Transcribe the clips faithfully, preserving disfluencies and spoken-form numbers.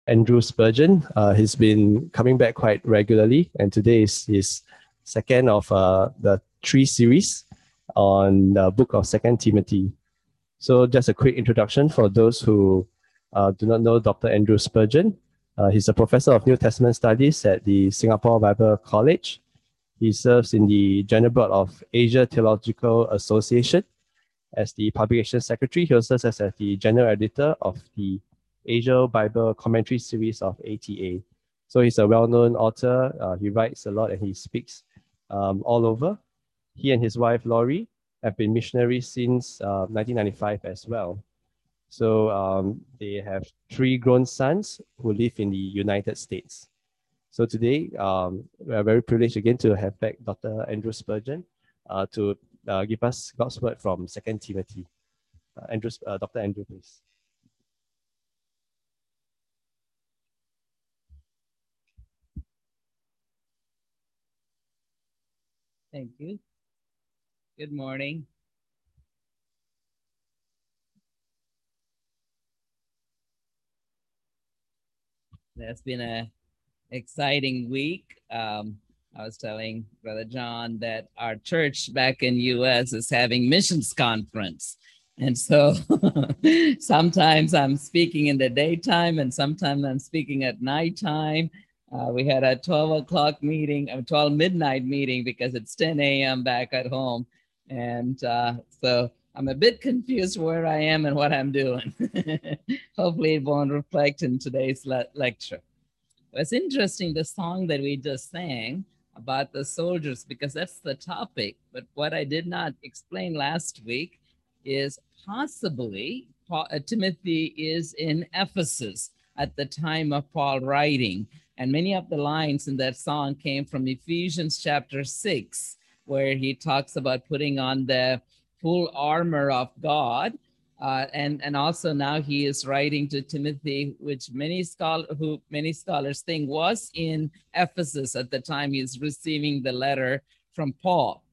Andrew Spurgeon. Uh, he's been coming back quite regularly, and today is his second of uh, the three series on the book of Second Timothy. So just a quick introduction for those who uh, do not know Doctor Andrew Spurgeon. Uh, he's a professor of New Testament studies at the Singapore Bible College. He serves in the General Board of Asia Theological Association as the publication secretary. He also serves as the general editor of the Asia Bible Commentary series of A T A. So he's a well-known author. Uh, he writes a lot and he speaks um, all over. He and his wife, Laurie, have been missionaries since uh, nineteen ninety-five as well. So um, they have three grown sons who live in the United States. So today, um, we are very privileged again to have back Doctor Andrew Spurgeon uh, to uh, give us God's word from Second Timothy. Uh, Andrew, uh, Doctor Andrew, please. Thank you. Good morning. That's been a exciting week. Um, I was telling Brother John that our church back in U S is having missions conference. And so sometimes I'm speaking in the daytime and sometimes I'm speaking at nighttime. Uh, we had a twelve o'clock meeting, a twelve midnight meeting because it's ten a.m. back at home. And uh, so I'm a bit confused where I am and what I'm doing. Hopefully it won't reflect in today's le lecture. It's interesting, the song that we just sang about the soldiers, because that's the topic. But what I did not explain last week is possibly Paul, uh, Timothy is in Ephesus at the time of Paul writing. And many of the lines in that song came from Ephesians chapter six, where he talks about putting on the full armor of God. Uh, and and also now he is writing to Timothy, which many scholar who many scholars think was in Ephesus at the time he's receiving the letter from Paul.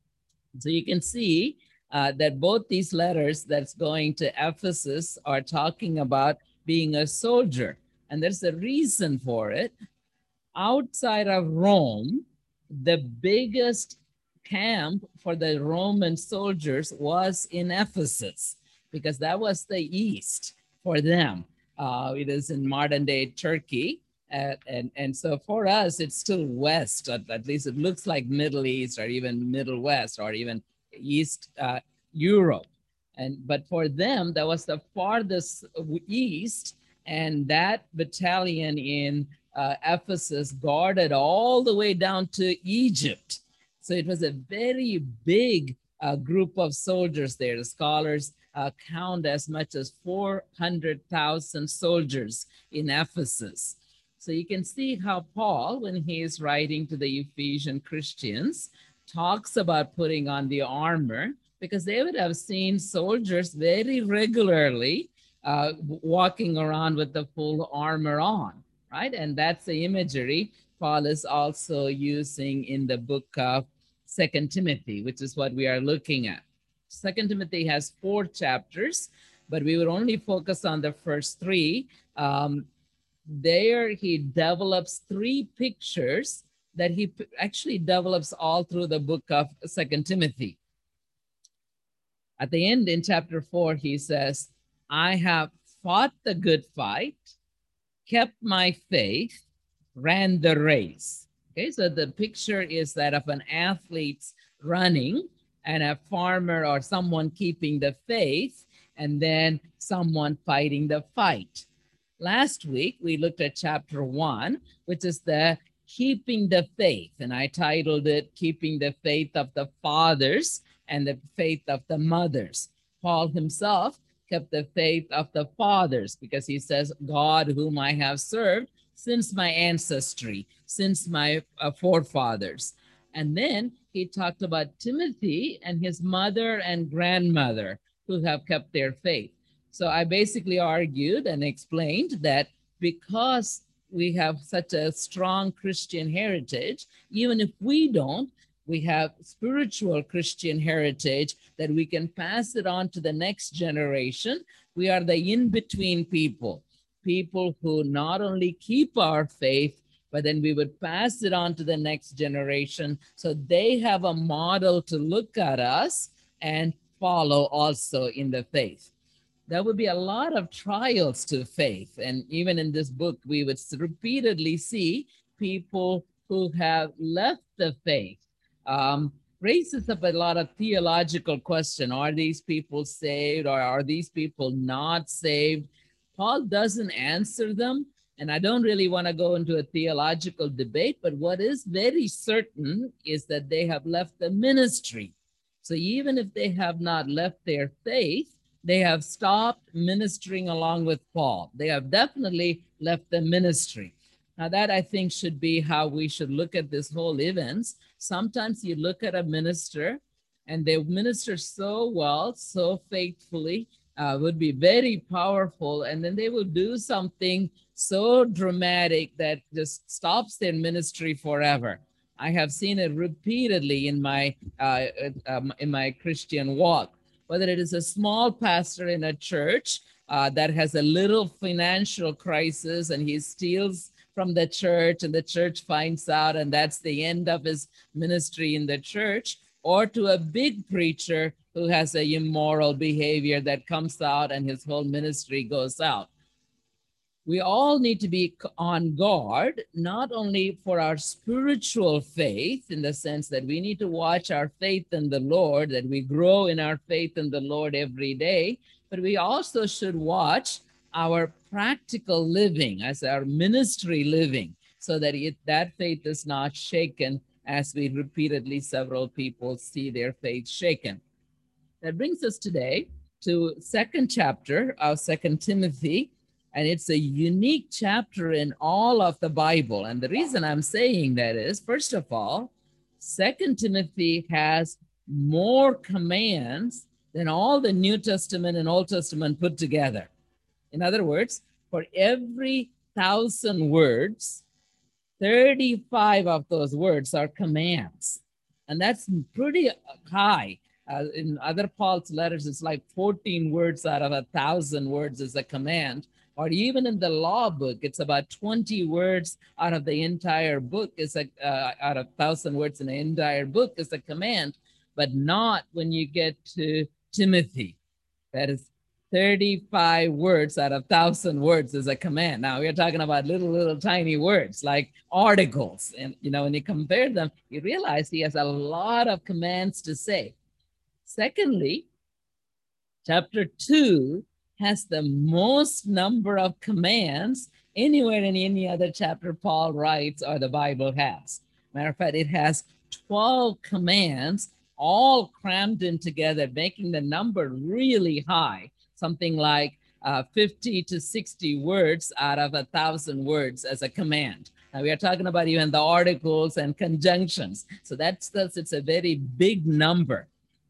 So you can see uh, that both these letters that's going to Ephesus are talking about being a soldier, and there's a reason for it. Outside of Rome, the biggest camp for the Roman soldiers was in Ephesus, because that was the east for them. Uh, it is in modern day Turkey. Uh, and, and so for us, it's still west, at, at least it looks like Middle East or even Middle West or even East uh, Europe. And, but for them, that was the farthest east, and that battalion in uh, Ephesus guarded all the way down to Egypt. So it was a very big uh, group of soldiers there. The scholars uh, count as much as four hundred thousand soldiers in Ephesus. So you can see how Paul, when he is writing to the Ephesian Christians, talks about putting on the armor, because they would have seen soldiers very regularly uh, walking around with the full armor on, right? And that's the imagery Paul is also using in the book of Second Timothy, which is what we are looking at. Second Timothy has four chapters, but we will only focus on the first three. Um, there he develops three pictures that he actually develops all through the book of Second Timothy. At the end in chapter four, he says, I have fought the good fight, kept my faith, ran the race. Okay, so the picture is that of an athlete running and a farmer or someone keeping the faith, and then someone fighting the fight. Last week, we looked at chapter one, which is the keeping the faith, and I titled it Keeping the Faith of the Fathers and the Faith of the Mothers. Paul himself kept the faith of the fathers because he says, God whom I have served since my ancestry, since my uh, forefathers. And then he talked about Timothy and his mother and grandmother who have kept their faith. So I basically argued and explained that because we have such a strong Christian heritage, even if we don't, we have spiritual Christian heritage that we can pass it on to the next generation. We are the in-between people. people who not only keep our faith, but then we would pass it on to the next generation so they have a model to look at us and follow also in the faith. There would be a lot of trials to faith. And even in this book, we would repeatedly see people who have left the faith. Um, raises up a lot of theological question. Are these people saved or are these people not saved? Paul doesn't answer them. And I don't really want to go into a theological debate, but what is very certain is that they have left the ministry. So even if they have not left their faith, they have stopped ministering along with Paul. They have definitely left the ministry. Now that I think should be how we should look at this whole events. Sometimes you look at a minister and they minister so well, so faithfully, uh, would be very powerful. And then they will do something so dramatic that just stops their ministry forever. I have seen it repeatedly in my, uh, um, in my Christian walk. Whether it is a small pastor in a church uh, that has a little financial crisis and he steals from the church and the church finds out and that's the end of his ministry in the church, or to a big preacher who has a immoral behavior that comes out and his whole ministry goes out. We all need to be on guard, not only for our spiritual faith, in the sense that we need to watch our faith in the Lord, that we grow in our faith in the Lord every day, but we also should watch our practical living as our ministry living, so that it, that faith is not shaken, as we repeatedly, several people see their faith shaken. That brings us today to second chapter of Second Timothy. And it's a unique chapter in all of the Bible. And the reason I'm saying that is, first of all, Second Timothy has more commands than all the New Testament and Old Testament put together. In other words, for every thousand words, thirty-five of those words are commands. And that's pretty high. Uh, in other Paul's letters, it's like fourteen words out of a thousand words is a command. Or even in the law book, it's about twenty words out of the entire book is a, uh, out of thousand words in the entire book is a command, but not when you get to Timothy. That is thirty-five words out of thousand words is a command. Now we're talking about little, little tiny words like articles. And, you know, when you compare them, you realize he has a lot of commands to say. Secondly, chapter two has the most number of commands anywhere in any other chapter Paul writes or the Bible has. Matter of fact, it has twelve commands all crammed in together, making the number really high, something like uh, fifty to sixty words out of a thousand words as a command. Now we are talking about even the articles and conjunctions. So that's, that's it's a very big number.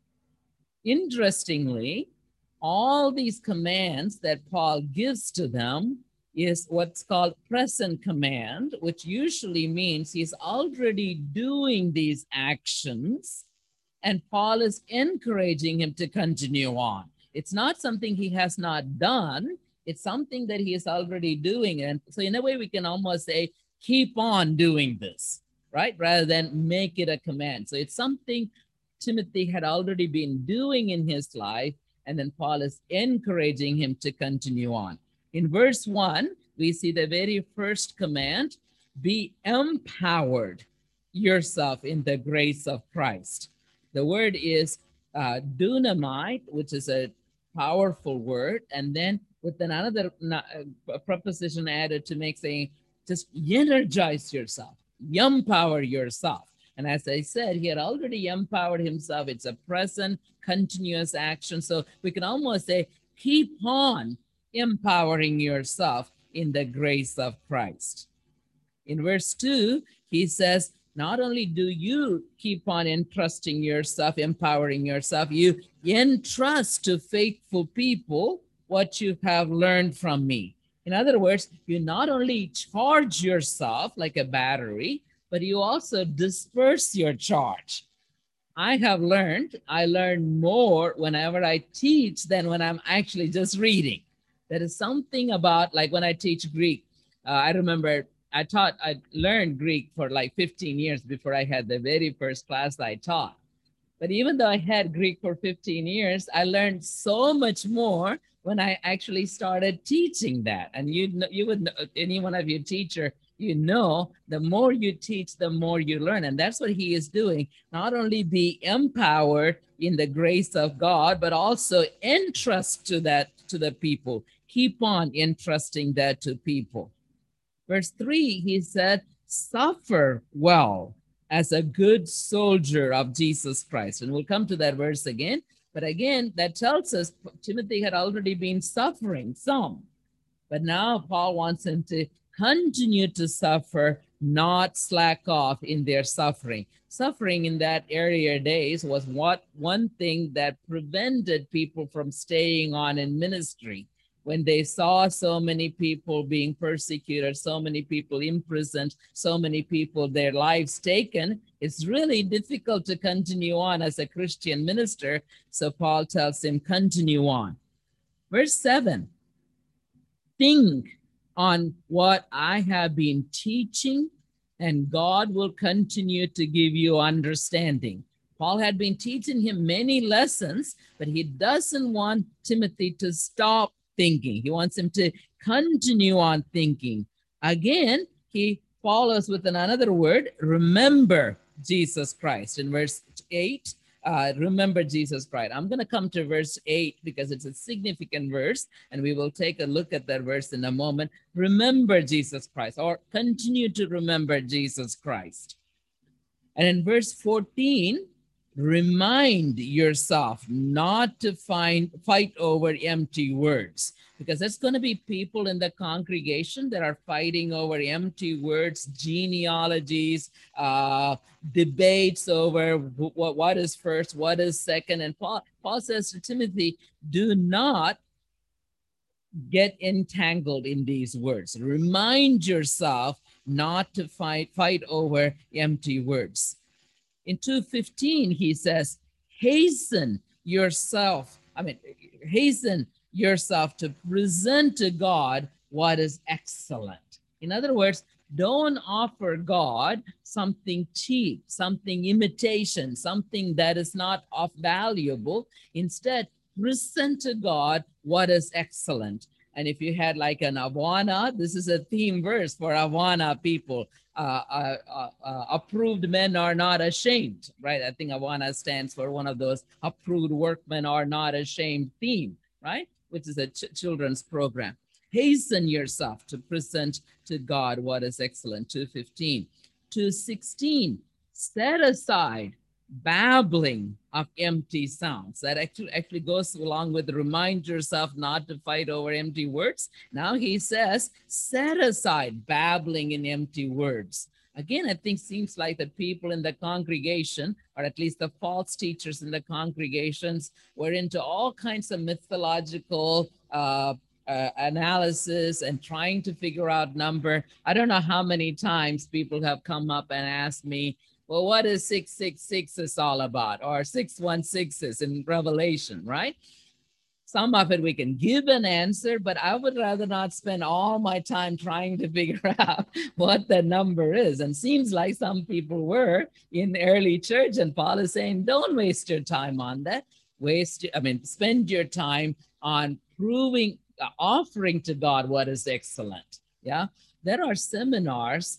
Interestingly, all these commands that Paul gives to them is what's called present command, which usually means he's already doing these actions and Paul is encouraging him to continue on. It's not something he has not done. It's something that he is already doing. And so in a way, we can almost say, keep on doing this, right? Rather than make it a command. So it's something Timothy had already been doing in his life. And then Paul is encouraging him to continue on. In verse one, we see the very first command, be empowered yourself in the grace of Christ. The word is uh, dunamite, which is a powerful word. And then with another uh, preposition added to make saying, just energize yourself, empower yourself. And as I said, he had already empowered himself. It's a present, continuous action. So we can almost say, keep on empowering yourself in the grace of Christ. In verse two, he says, not only do you keep on entrusting yourself, empowering yourself, you entrust to faithful people what you have learned from me. In other words, you not only charge yourself like a battery, but you also disperse your charge. I have learned, I learn more whenever I teach than when I'm actually just reading. There is something about, like when I teach Greek, uh, I remember I taught, I learned Greek for like fifteen years before I had the very first class I taught. But even though I had Greek for fifteen years, I learned so much more when I actually started teaching that. And you know, you would know, any one of you teacher, you know, the more you teach, the more you learn. And that's what he is doing. Not only be empowered in the grace of God, but also entrust to that to the people. Keep on entrusting that to people. Verse three, he said, suffer well as a good soldier of Jesus Christ. And we'll come to that verse again. But again, that tells us Timothy had already been suffering some. But now Paul wants him to continue to suffer, not slack off in their suffering. Suffering in that earlier days was what one thing that prevented people from staying on in ministry. When they saw so many people being persecuted, so many people imprisoned, so many people, their lives taken, it's really difficult to continue on as a Christian minister. So Paul tells him, continue on. Verse seven, think on what I have been teaching, and God will continue to give you understanding. Paul had been teaching him many lessons, but he doesn't want Timothy to stop thinking. He wants him to continue on thinking. Again, he follows with another word, remember Jesus Christ. In verse eight, uh, remember Jesus Christ. I'm going to come to verse eight because it's a significant verse, and we will take a look at that verse in a moment. Remember Jesus Christ, or continue to remember Jesus Christ. And in verse fourteen, remind yourself not to find fight over empty words, because there's going to be people in the congregation that are fighting over empty words, genealogies, uh, debates over what, what is first, what is second. And Paul, Paul says to Timothy, do not get entangled in these words. Remind yourself not to fight, fight over empty words. In two fifteen, he says, hasten yourself, I mean, hasten yourself to present to God what is excellent. In other words, don't offer God something cheap, something imitation, something that is not of valuable. Instead, present to God what is excellent. And if you had like an Awana, this is a theme verse for Awana people. Uh, uh, uh, uh, approved men are not ashamed, right? I think Awana stands for one of those approved workmen are not ashamed theme, right? Which is a ch- children's program. Hasten yourself to present to God what is excellent. two fifteen. two sixteen, set aside babbling of empty sounds. That actually actually goes along with remind yourself not to fight over empty words. Now he says, set aside babbling in empty words. Again, I think seems like the people in the congregation, or at least the false teachers in the congregations, were into all kinds of mythological uh, uh, analysis and trying to figure out number. I don't know how many times people have come up and asked me, well, what is six six six is all about, or six one six is in Revelation, right? Some of it we can give an answer, but I would rather not spend all my time trying to figure out what the number is. And seems like some people were in the early church, and Paul is saying, don't waste your time on that. Waste, I mean, spend your time on proving, uh, offering to God what is excellent. Yeah, there are seminars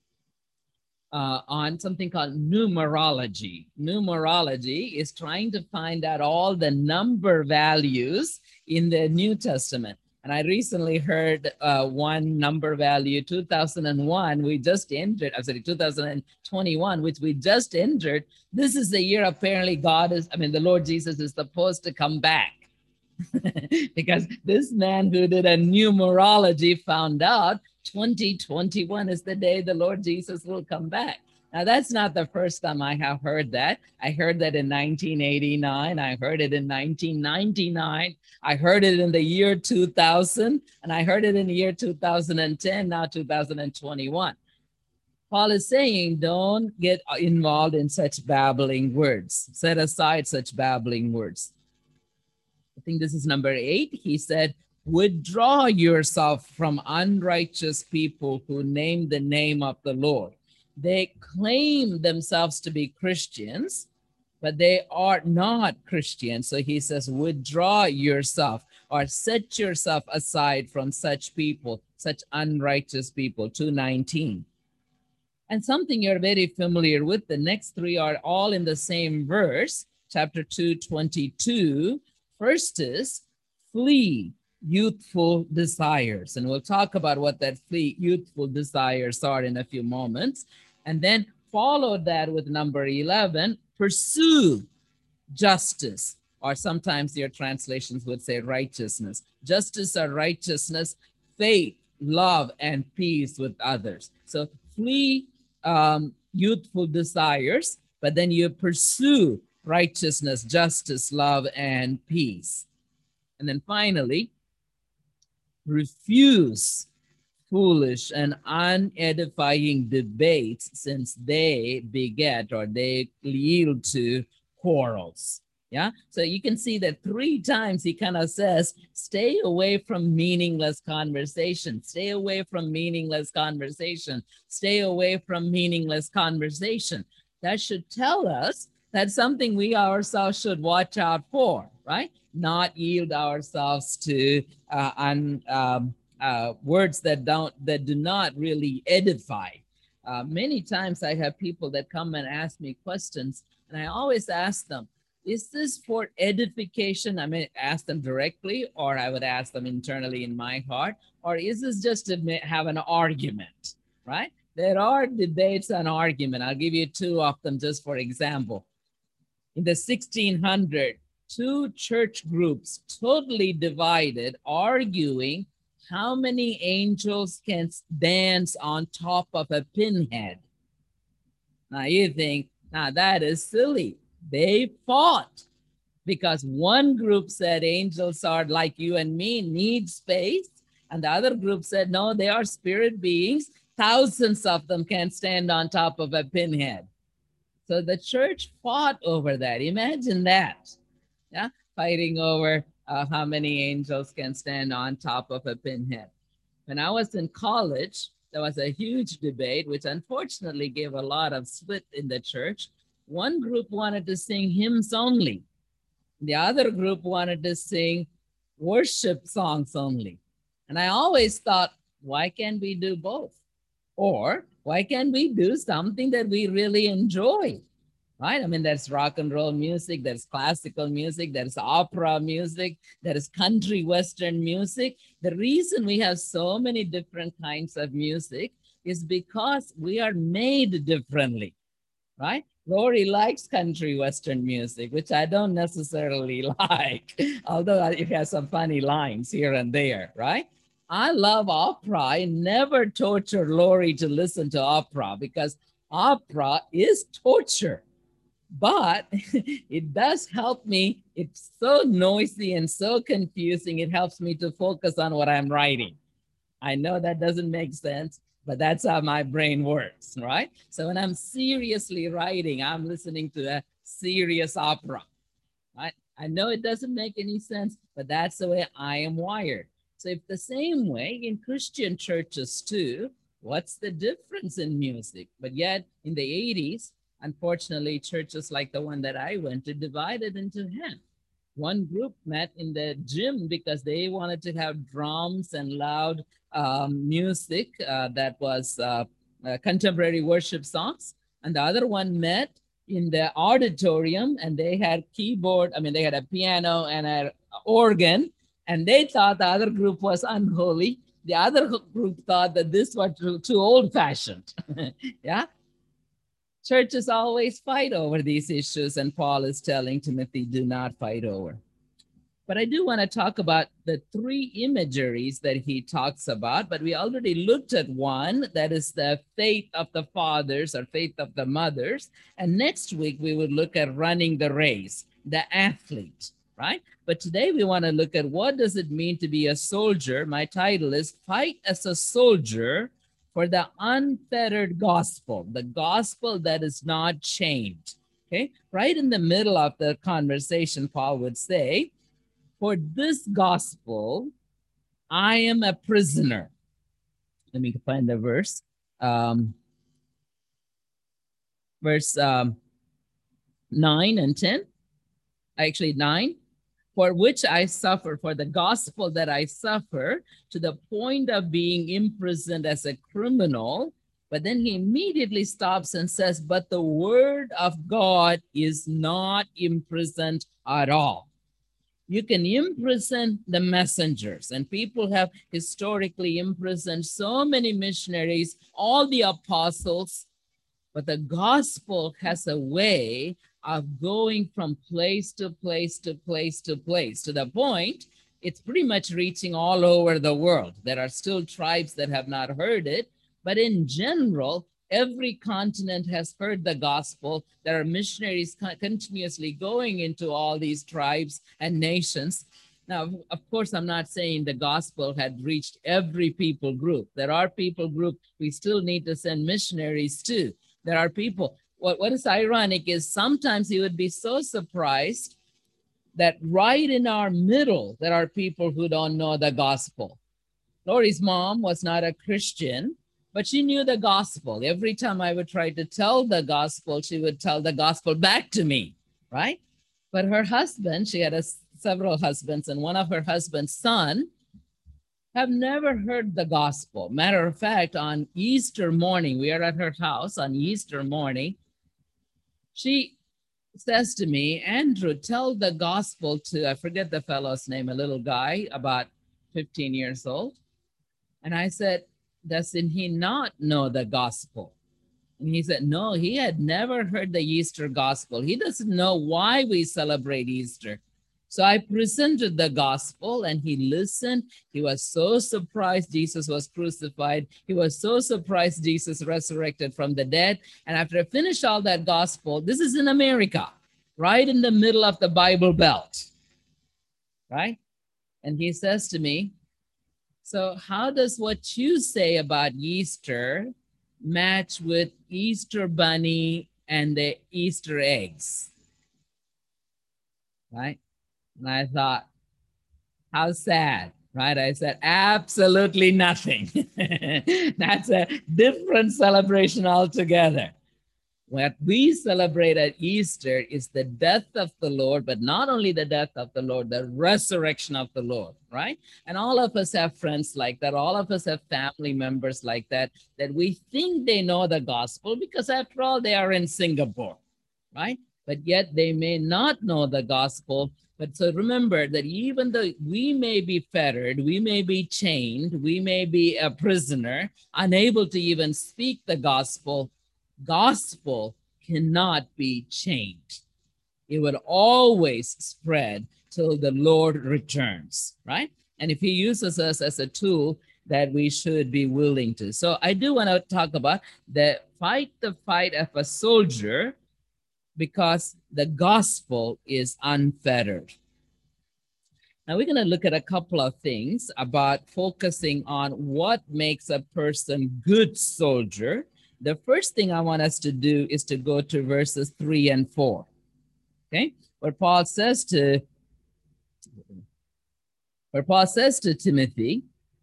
Uh, on something called numerology. Numerology is trying to find out all the number values in the New Testament. And I recently heard uh, one number value, two thousand one, we just entered, I'm sorry, two thousand twenty-one, which we just entered. This is the year apparently God is, I mean, the Lord Jesus is supposed to come back. Because this man who did a numerology found out twenty twenty-one is the day the Lord Jesus will come back. Now, that's not the first time I have heard that. I heard that in nineteen eighty-nine. I heard it in nineteen ninety-nine. I heard it in the year two thousand, and I heard it in the year two thousand ten, now two thousand twenty-one. Paul is saying, don't get involved in such babbling words. Set aside such babbling words. I think this is number eight. He said, Withdraw yourself from unrighteous people who name the name of the Lord. They claim themselves to be Christians, but they are not Christians. So he says, withdraw yourself or set yourself aside from such people, such unrighteous people. two nineteen. And something you're very familiar with, the next three are all in the same verse, chapter two, twenty-two. First is flee youthful desires. And we'll talk about what that flee youthful desires are in a few moments. And then follow that with number eleven, pursue justice, or sometimes your translations would say righteousness. Justice or righteousness, faith, love, and peace with others. So flee um, youthful desires, but then you pursue righteousness, justice, love, and peace. And then finally, refuse foolish and unedifying debates, since they beget or they yield to quarrels. Yeah, so you can see that three times he kind of says, stay away from meaningless conversation, stay away from meaningless conversation, stay away from meaningless conversation. That should tell us that's something we ourselves should watch out for, right? Not yield ourselves to uh, un, um, uh, words that don't, that do not really edify. Uh, many times I have people that come and ask me questions, and I always ask them, is this for edification? I may ask them directly, or I would ask them internally in my heart, or is this just to have an argument, right? There are debates and argument. I'll give you two of them just for example. In the sixteen hundreds, two church groups totally divided, arguing how many angels can dance on top of a pinhead. Now you think, now that is silly. They fought because one group said angels are like you and me, need space. And the other group said, no, they are spirit beings. Thousands of them can stand on top of a pinhead. So the church fought over that. Imagine that. Yeah, fighting over uh, how many angels can stand on top of a pinhead. When I was in college, there was a huge debate, which unfortunately gave a lot of split in the church. One group wanted to sing hymns only. The other group wanted to sing worship songs only. And I always thought, why can't we do both? Or why can't we do something that we really enjoy? Right? I mean, there's rock and roll music, there's classical music, there's opera music, there is country western music. The reason we have so many different kinds of music is because we are made differently, right? Lori likes country western music, which I don't necessarily like, although it has some funny lines here and there, right? I love opera. I never torture Lori to listen to opera because opera is torture. But it does help me. It's so noisy and so confusing. It helps me to focus on what I'm writing. I know that doesn't make sense, but that's how my brain works, right? So when I'm seriously writing, I'm listening to a serious opera, right? I know it doesn't make any sense, but that's the way I am wired. So if the same way in Christian churches too, what's the difference in music? But yet in the eighties, unfortunately, churches like the one that I went to divided into half. One group met in the gym because they wanted to have drums and loud um, music uh, that was uh, uh, contemporary worship songs. And the other one met in the auditorium and they had keyboard, I mean, they had a piano and an organ, and they thought the other group was unholy. The other group thought that this was too, too old-fashioned. Yeah. Churches always fight over these issues, and Paul is telling Timothy, do not fight over. But I do want to talk about the three imageries that he talks about, but we already looked at one, that is the faith of the fathers or faith of the mothers. And next week, we would look at running the race, the athlete, right? But today we want to look at what does it mean to be a soldier. My title is Fight as a Soldier for the Unfettered Gospel, the gospel that is not chained. Okay, right in the middle of the conversation, Paul would say, for this gospel I am a prisoner. Let me find the verse. Um, verse um, nine and ten. Actually, nine. For which I suffer, for the gospel that I suffer, to the point of being imprisoned as a criminal. But then he immediately stops and says, but the word of God is not imprisoned at all. You can imprison the messengers, and people have historically imprisoned so many missionaries, all the apostles, but the gospel has a way of going from place to place to place to place, to the point it's pretty much reaching all over the world. There are still tribes that have not heard it, but in general, every continent has heard the gospel. There are missionaries continuously going into all these tribes and nations. Now, of course, I'm not saying the gospel had reached every people group. There are people groups we still need to send missionaries to. There are people. What, what is ironic is sometimes you would be so surprised that right in our middle, there are people who don't know the gospel. Lori's mom was not a Christian, but she knew the gospel. Every time I would try to tell the gospel, she would tell the gospel back to me, right? But her husband, she had a, several husbands, and one of her husband's son have never heard the gospel. Matter of fact, on Easter morning, we are at her house on Easter morning, she says to me, Andrew, tell the gospel to, I forget the fellow's name, a little guy, about fifteen years old. And I said, doesn't he not know the gospel? And he said, no, he had never heard the Easter gospel. He doesn't know why we celebrate Easter. So I presented the gospel and he listened. He was so surprised Jesus was crucified. He was so surprised Jesus resurrected from the dead. And after I finished all that gospel, this is in America, right in the middle of the Bible Belt, right? And he says to me, so how does what you say about Easter match with Easter bunny and the Easter eggs, right? And I thought, how sad, right? I said, absolutely nothing. That's a different celebration altogether. What we celebrate at Easter is the death of the Lord, but not only the death of the Lord, the resurrection of the Lord, right? And all of us have friends like that. All of us have family members like that, that we think they know the gospel because after all, they are in Singapore, right? But yet they may not know the gospel. But so remember that even though we may be fettered, we may be chained, we may be a prisoner, unable to even speak the gospel, gospel cannot be changed. It will always spread till the Lord returns, right? And if he uses us as a tool, that we should be willing to. So I do want to talk about the fight the fight of a soldier, because the gospel is unfettered. Now we're going to look at a couple of things about focusing on what makes a person good soldier. The first thing I want us to do is to go to verses three and four. Okay, where Paul says to, where Paul says to Timothy,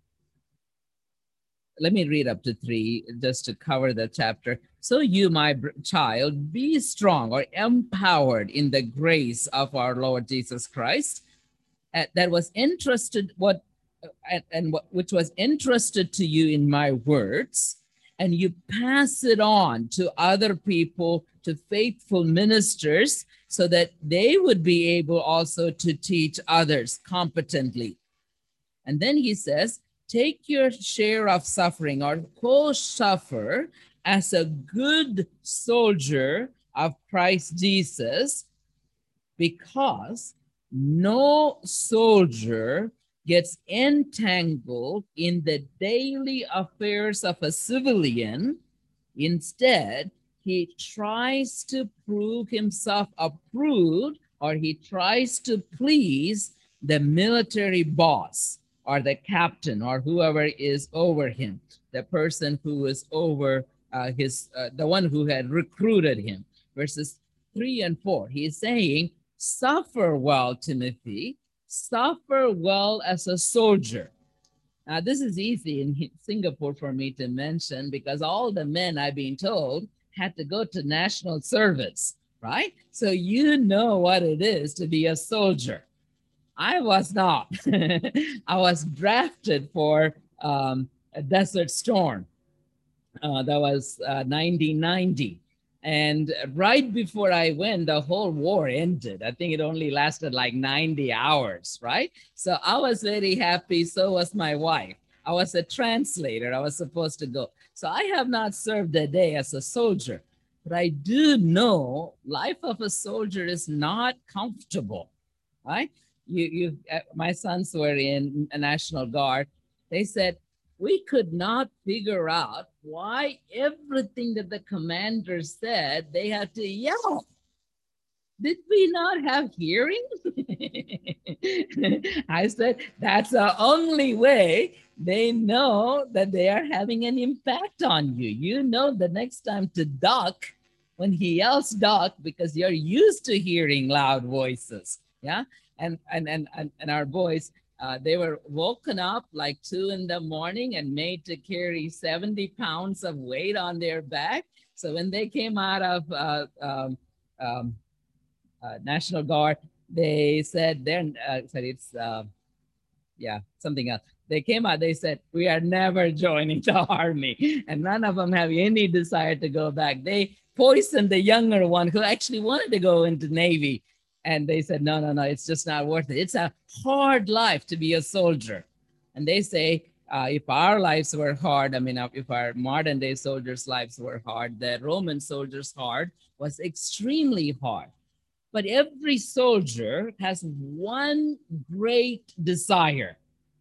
let me read up to three just to cover the chapter. So you, my child, be strong or empowered in the grace of our Lord Jesus Christ, uh, that was entrusted what uh, and what which was entrusted to you in my words, and you pass it on to other people, to faithful ministers, so that they would be able also to teach others competently. And then he says, take your share of suffering or co-suffer as a good soldier of Christ Jesus, because no soldier gets entangled in the daily affairs of a civilian. Instead, he tries to prove himself approved, or he tries to please the military boss or the captain or whoever is over him, the person who is over uh, his, uh, the one who had recruited him. Verses three and four, he is saying, suffer well, Timothy, suffer well as a soldier. Now, this is easy in Singapore for me to mention because all the men, I've been told, had to go to national service, right? So you know what it is to be a soldier. I was not. I was drafted for um, a Desert Storm. Uh, that was uh, nineteen ninety. And right before I went, the whole war ended. I think it only lasted like ninety hours, right? So I was very happy. So was my wife. I was a translator. I was supposed to go. So I have not served a day as a soldier, but I do know life of a soldier is not comfortable, right? You, you, uh, my sons were in a National Guard. They said, we could not figure out why everything that the commander said, they had to yell. Did we not have hearing? I said, that's the only way they know that they are having an impact on you. You know the next time to duck when he yells duck because you're used to hearing loud voices. Yeah. And and and and, and our boys, uh, they were woken up like two in the morning and made to carry seventy pounds of weight on their back. So when they came out of uh, um, um, uh, National Guard, they said they're uh, sorry, it's uh, yeah, something else. They came out, they said, we are never joining the army. And none of them have any desire to go back. They poisoned the younger one who actually wanted to go into Navy. And they said, no, no, no, it's just not worth it. It's a hard life to be a soldier. And they say, uh, if our lives were hard, I mean, if our modern day soldiers' lives were hard, the Roman soldiers' hard was extremely hard. But every soldier has one great desire.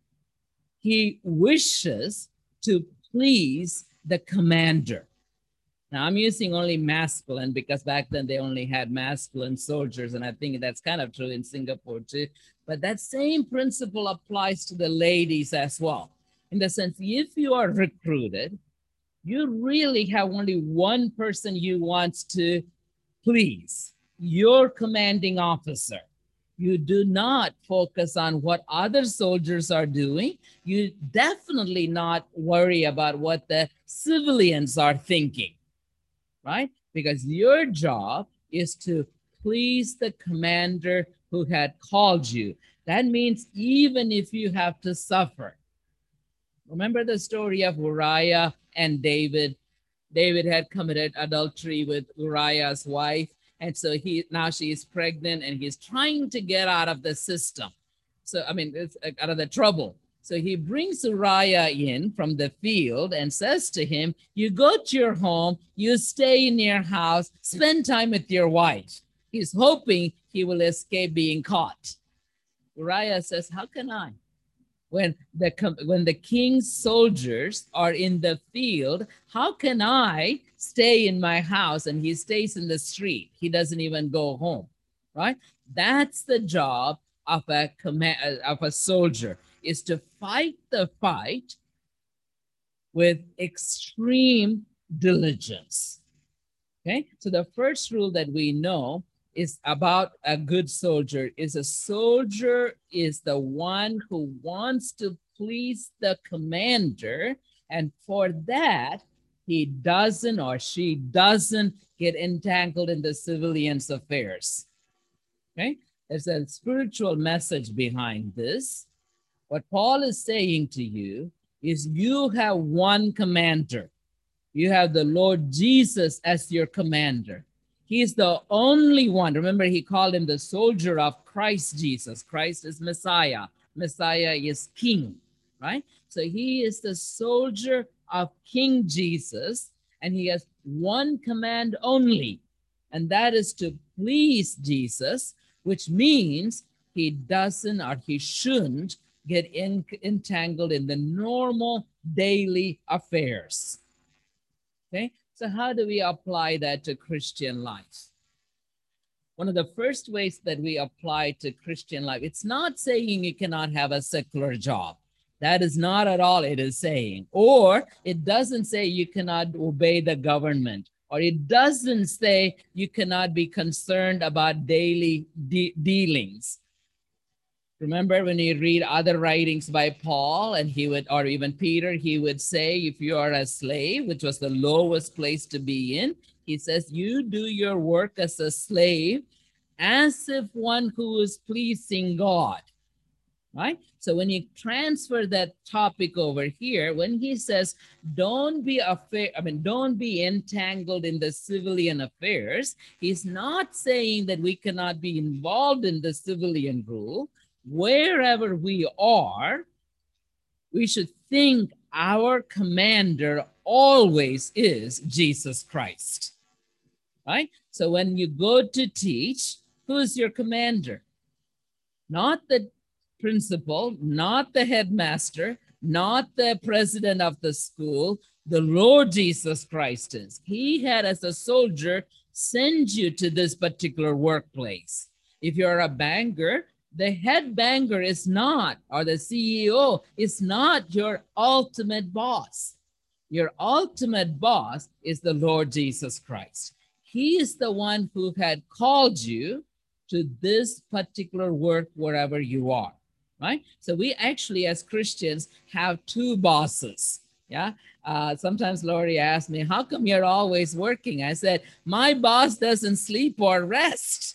He wishes to please the commander. Now, I'm using only masculine because back then they only had masculine soldiers, and I think that's kind of true in Singapore too. But that same principle applies to the ladies as well. In the sense, if you are recruited, you really have only one person you want to please, your commanding officer. You do not focus on what other soldiers are doing. You definitely not worry about what the civilians are thinking, right? Because your job is to please the commander who had called you. That means even if you have to suffer. Remember the story of Uriah and David? David had committed adultery with Uriah's wife. And so he now she is pregnant and he's trying to get out of the system. So, I mean, it's out of the trouble. So he brings Uriah in from the field and says to him, you go to your home, you stay in your house, spend time with your wife. He's hoping he will escape being caught. Uriah says, how can I? When the, when the king's soldiers are in the field, how can I stay in my house and he stays in the street? He doesn't even go home, right? That's the job of a, of a soldier, is to fight the fight with extreme diligence, okay? So the first rule that we know is about a good soldier is a soldier is the one who wants to please the commander, and for that he doesn't or she doesn't get entangled in the civilians' affairs. Okay, there's a spiritual message behind this. What Paul is saying to you is you have one commander. You have the Lord Jesus as your commander. He's the only one. Remember, he called him the soldier of Christ Jesus. Christ is Messiah. Messiah is King, right? So he is the soldier of King Jesus, and he has one command only, and that is to please Jesus, which means he doesn't or he shouldn't get in, entangled in the normal daily affairs. Okay? So how do we apply that to Christian life? One of the first ways that we apply to Christian life, it's not saying you cannot have a secular job. That is not at all it is saying. Or it doesn't say you cannot obey the government. Or it doesn't say you cannot be concerned about daily de- dealings. Remember when you read other writings by Paul and he would, or even Peter, he would say, if you are a slave, which was the lowest place to be in, he says, you do your work as a slave, as if one who is pleasing God, right? So when you transfer that topic over here, when he says, don't be affair, I mean, don't be entangled in the civilian affairs, he's not saying that we cannot be involved in the civilian rule. Wherever we are, we should think our commander always is Jesus Christ, right? So when you go to teach, who's your commander? Not the principal, not the headmaster, not the president of the school. The Lord Jesus Christ is. He had, as a soldier, send you to this particular workplace. If you're a banker, the head banker is not, or the C E O is not your ultimate boss. Your ultimate boss is the Lord Jesus Christ. He is the one who had called you to this particular work wherever you are, right? So we actually, as Christians, have two bosses. Yeah. Uh, sometimes Lori asked me, how come you're always working? I said, my boss doesn't sleep or rest.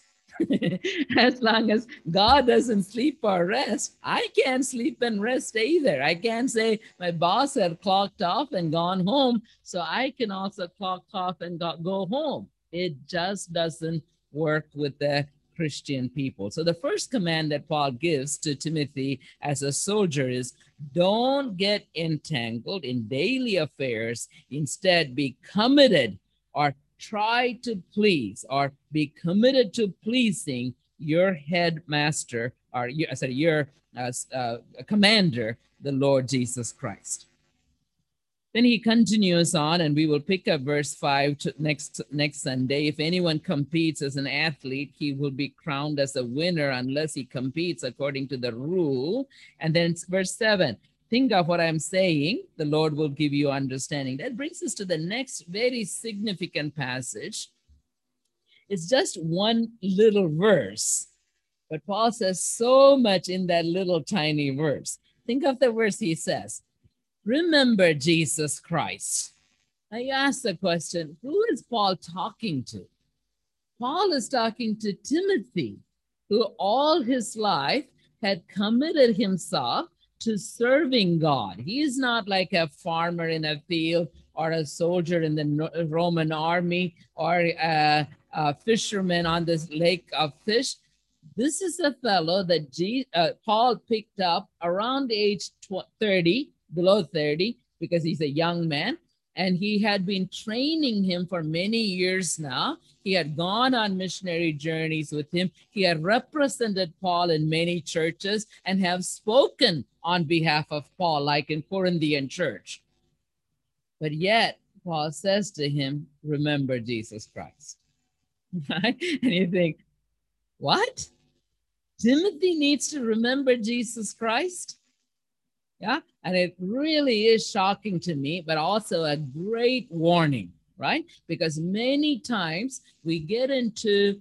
As long as God doesn't sleep or rest, I can't sleep and rest either. I can't say my boss had clocked off and gone home, so I can also clock off and go, go home. It just doesn't work with the Christian people. So the first command that Paul gives to Timothy as a soldier is, don't get entangled in daily affairs. Instead, be committed, or try to please, or be committed to pleasing your headmaster, or your, sorry, your uh, uh, commander, the Lord Jesus Christ. Then he continues on, and we will pick up verse five to next, next Sunday. If anyone competes as an athlete, he will be crowned as a winner unless he competes according to the rule. And then verse seven, think of what I'm saying. The Lord will give you understanding. That brings us to the next very significant passage. It's just one little verse, but Paul says so much in that little tiny verse. Think of the verse he says, remember Jesus Christ. Now you ask the question, who is Paul talking to? Paul is talking to Timothy, who all his life had committed himself to serving God. He is not like a farmer in a field, or a soldier in the Roman army, or a, a fisherman on this lake of fish. This is a fellow that G, uh, Paul picked up around age thirty, below thirty, because he's a young man, and he had been training him for many years now. He had gone on missionary journeys with him. He had represented Paul in many churches and have spoken on behalf of Paul, like in Corinthian church. But yet, Paul says to him, remember Jesus Christ. Right? And you think, what? Timothy needs to remember Jesus Christ? Yeah, and it really is shocking to me, but also a great warning, right? Because many times we get into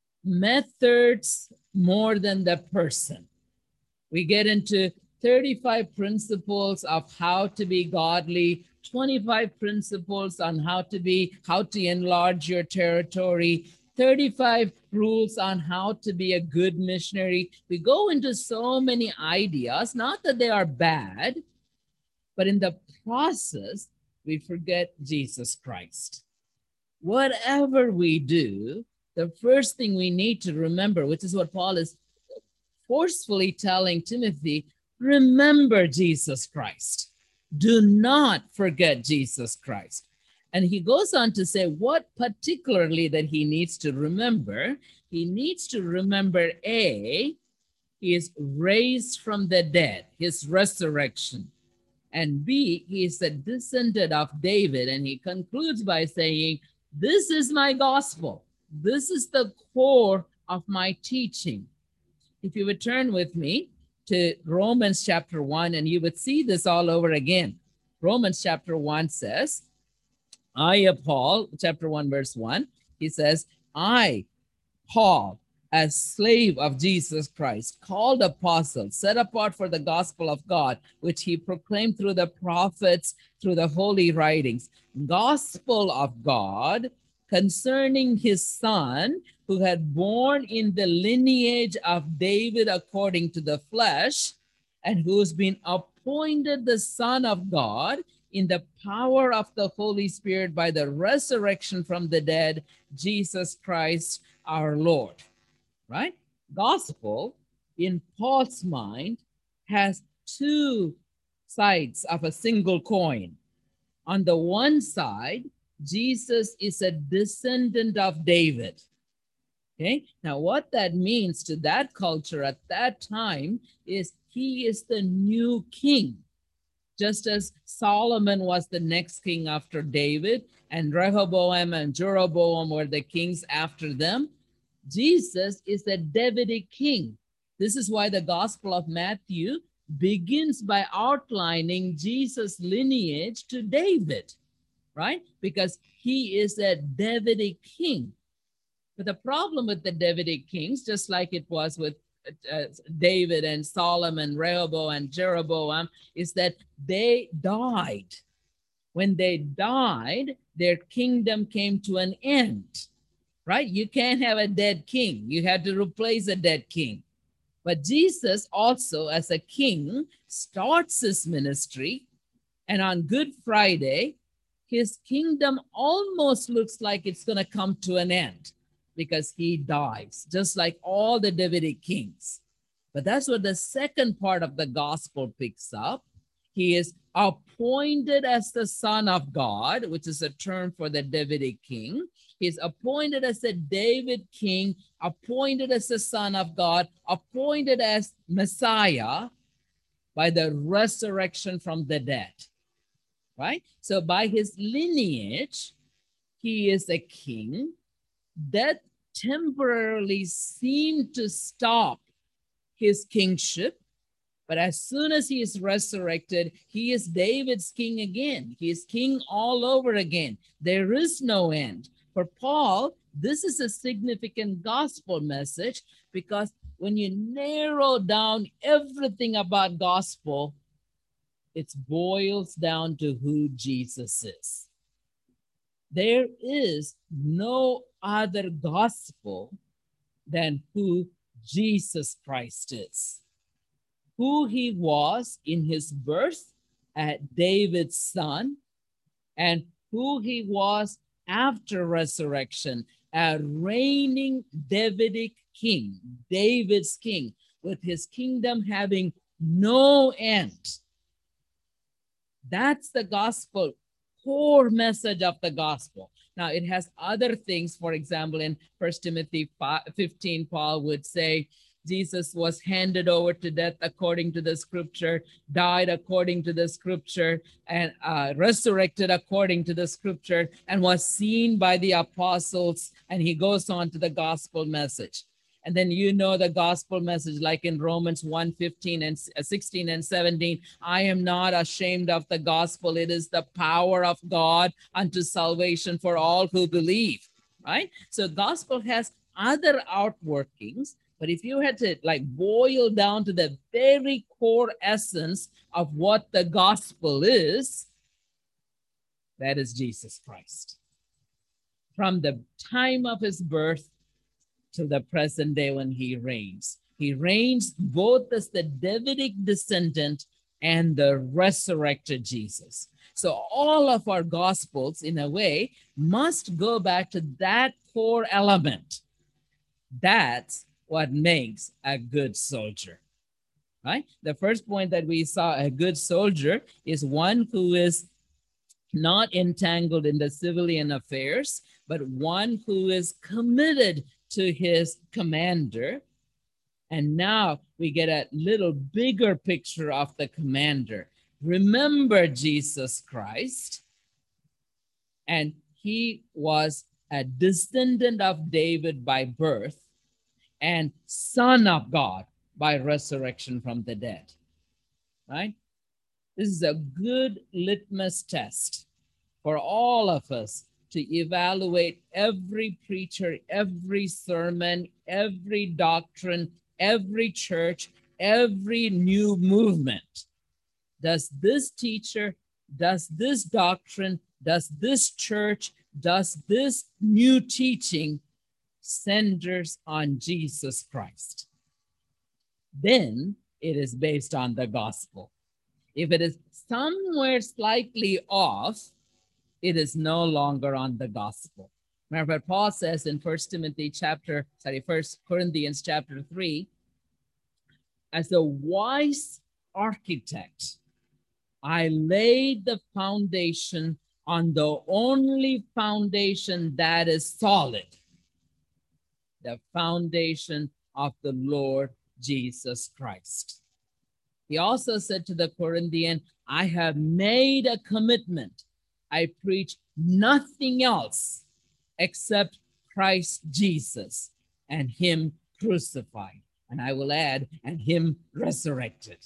methods more than the person. We get into thirty-five principles of how to be godly, twenty-five principles on how to be, how to enlarge your territory, thirty-five rules on how to be a good missionary. We go into so many ideas, not that they are bad, but in the process, we forget Jesus Christ. Whatever we do, the first thing we need to remember, which is what Paul is forcefully telling Timothy, remember Jesus Christ. Do not forget Jesus Christ. And he goes on to say what particularly that he needs to remember. He needs to remember, A, he is raised from the dead, his resurrection. And B, he is a descendant of David. And he concludes by saying, this is my gospel. This is the core of my teaching. If you would turn with me to Romans chapter one, and you would see this all over again. Romans chapter one says, I, Paul, chapter one, verse one, he says, I, Paul, as slave of Jesus Christ, called apostle, set apart for the gospel of God, which he proclaimed through the prophets, through the holy writings. Gospel of God concerning his son, who had born in the lineage of David according to the flesh, and who's been appointed the Son of God in the power of the Holy Spirit by the resurrection from the dead, Jesus Christ our Lord. Right? Gospel, in Paul's mind, has two sides of a single coin. On the one side, Jesus is a descendant of David. Okay, now what that means to that culture at that time is he is the new king. Just as Solomon was the next king after David, and Rehoboam and Jeroboam were the kings after them, Jesus is the Davidic king. This is why the Gospel of Matthew begins by outlining Jesus' lineage to David, right? Because he is a Davidic king. But the problem with the Davidic kings, just like it was with uh, David and Solomon, Rehoboam and Jeroboam, is that they died. When they died, their kingdom came to an end, right? You can't have a dead king. You had to replace a dead king. But Jesus also, as a king, starts his ministry. And on Good Friday, his kingdom almost looks like it's going to come to an end, because he dies, just like all the Davidic kings. But that's what the second part of the gospel picks up. He is appointed as the Son of God, which is a term for the Davidic king. He's appointed as a David king, appointed as the Son of God, appointed as Messiah by the resurrection from the dead, right? So by his lineage, he is a king. Death temporarily seemed to stop his kingship, but as soon as he is resurrected, he is David's king again. He is king all over again. There is no end. For Paul, this is a significant gospel message, because when you narrow down everything about gospel, it boils down to who Jesus is. There is no other gospel than who Jesus Christ is. Who he was in his birth as David's son, and who he was after resurrection, a reigning Davidic king, David's king, with his kingdom having no end. That's the gospel, core message of the gospel. Now, it has other things. For example, in First Timothy fifteen, Paul would say, Jesus was handed over to death according to the scripture, died according to the scripture, and uh, resurrected according to the scripture, and was seen by the apostles. And he goes on to the gospel message. And then you know the gospel message, like in Romans one fifteen and sixteen and seventeen, I am not ashamed of the gospel. It is the power of God unto salvation for all who believe, right? So gospel has other outworkings, but if you had to like boil down to the very core essence of what the gospel is, that is Jesus Christ. From the time of his birth to the present day when he reigns. He reigns both as the Davidic descendant and the resurrected Jesus. So all of our gospels, in a way, must go back to that core element. That's what makes a good soldier, right? The first point that we saw, a good soldier is one who is not entangled in the civilian affairs, but one who is committed to his commander. And now we get a little bigger picture of the commander. Remember Jesus Christ, and he was a descendant of David by birth and son of God by resurrection from the dead, right? This is a good litmus test for all of us to evaluate every preacher, every sermon, every doctrine, every church, every new movement. Does this teacher, does this doctrine, does this church, does this new teaching centers on Jesus Christ? Then it is based on the gospel. If it is somewhere slightly off, it is no longer on the gospel. Remember what Paul says in First Timothy chapter, sorry, First Corinthians chapter three, as a wise architect, I laid the foundation on the only foundation that is solid, the foundation of the Lord Jesus Christ. He also said to the Corinthian, I have made a commitment. I preach nothing else except Christ Jesus and him crucified. And I will add, and him resurrected.